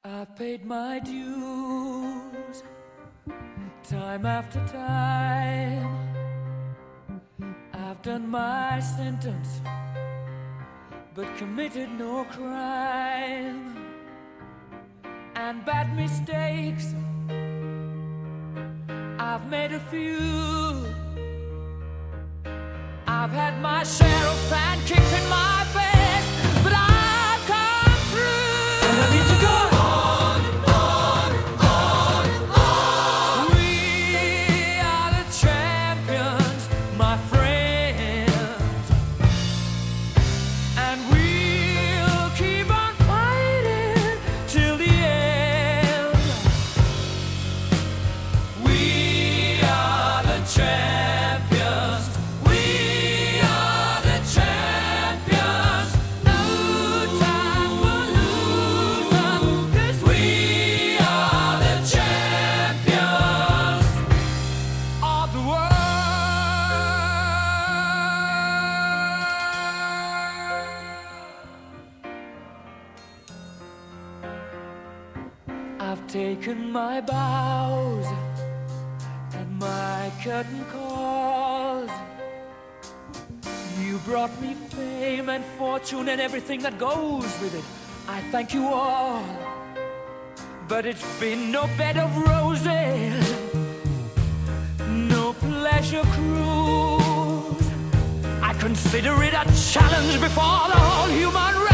I've paid my dues, time after time. I've done my sentence, but committed no crime. And bad mistakes, I've made a few. I've had my share of sand kicked in my face, but I've come through. And I need to go on, on, on, on. We are the champions, my friends, and we'll keep on fighting till the end. We are the champions. We are the champions. No time for losers, 'cause we are the champions of the world. I've taken my bows and my curtain calls. You brought me fame and fortune and everything that goes with it. I thank you all, but it's been no bed of roses, no pleasure cruise. I consider it a challenge before the whole human race.